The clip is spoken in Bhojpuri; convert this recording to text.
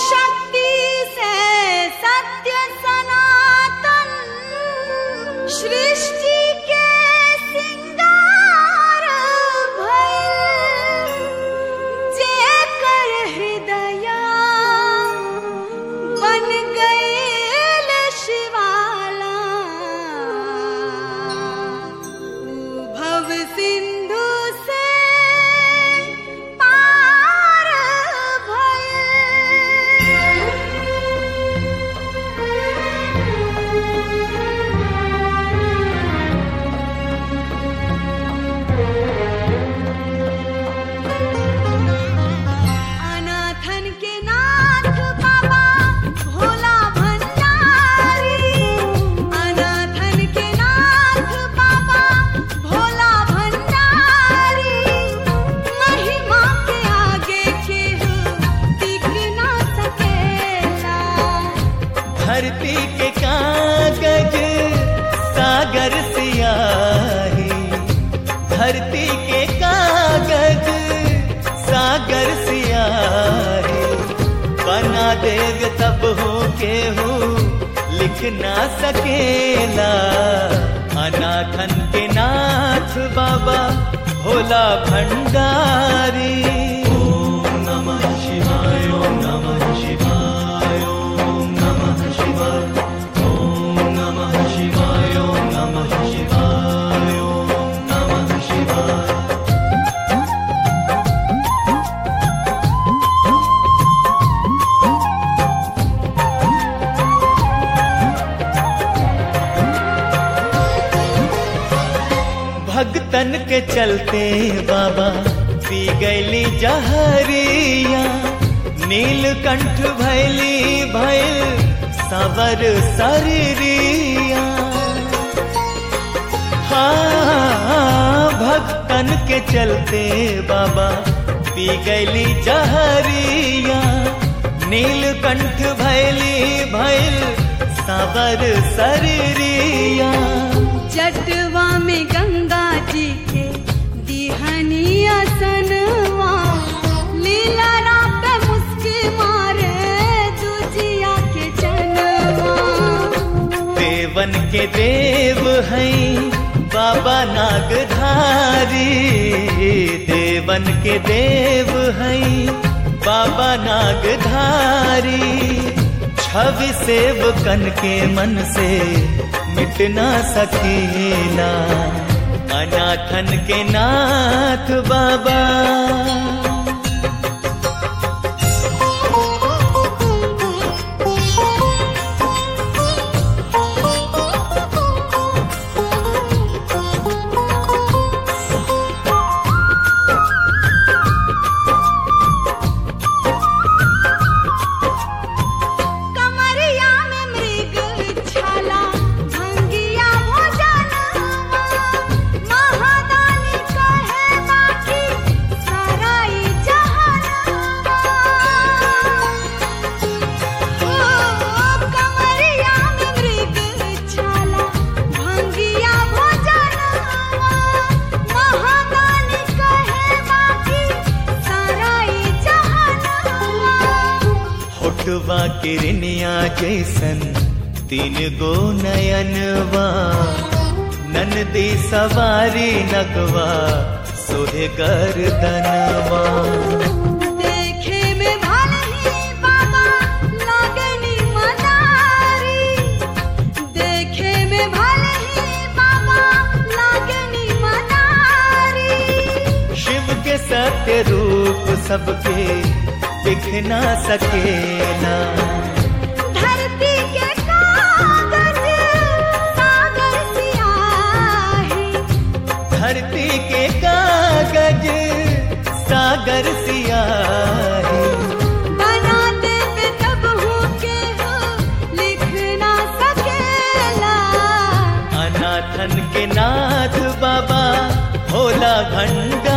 शक्ति से सत्य सनातन सृष्टि के सिंगार भइल जेकर हृदया बन गइल शिवाला भव सिंधु से पार अनाथन के नाथ बाबा भोला भंडारी अनाथन के नाथ बाबा भोला भंडारी महिमा के आगे केहू टिक ना सकेला धरती के कागज सागर सियाही धरती के कागज सागर सियाही बना देग तब हो के हो लिख ना सकेला अनाथन के नाथ बाबा भोला भंडारी ओम नमः शिवाय ओम नमः शिवाय ओम नमः शिवाय ओम नमः शिवाय ओम नमः शिवाय ओम नमः शिवाय भगतन के चलते बाबा पी गईली जहरिया नीलकंठ भैली भैल सवर शरीरिया हाँ भगतन के चलते बाबा पी गईली जहरिया नीलकंठ भैली भैल सवर शरीरिया जटवा में गंगा जी के दिहनी असनवा लीला रात मुस्की मारे दुजिया के जनवा देवन के देव हैं बाबा नागधारी देवन के देव हैं बाबा नागधारी छवि सेवकन के मन से मिट ना सकेला अनाथन के नाथ बाबा कमरिया में मृग छाला भंगिया भोजनवा महादानी कहे बाकी सराई जहानवा ओ कमरिया में मृग छाला भंगिया भोजनवा महादानी कहे बाकी सराई जहानवा होठवा किरनिया जैसन तीन गो नयनवा नंदी सवारी नगवा सोहे गर्दनवा देखे में भले ही बाबा लागनी मदारी देखे में भले ही बाबा लागनी मदारी शिव के सत्य रूप सबके दिख ना सकेला धरती के कागज सागर सियाही धरती के कागज सागर सियाही बना दे पे तब हो के हो लिख ना सकेला अनाथन के नाथ बाबा भोला भंडारी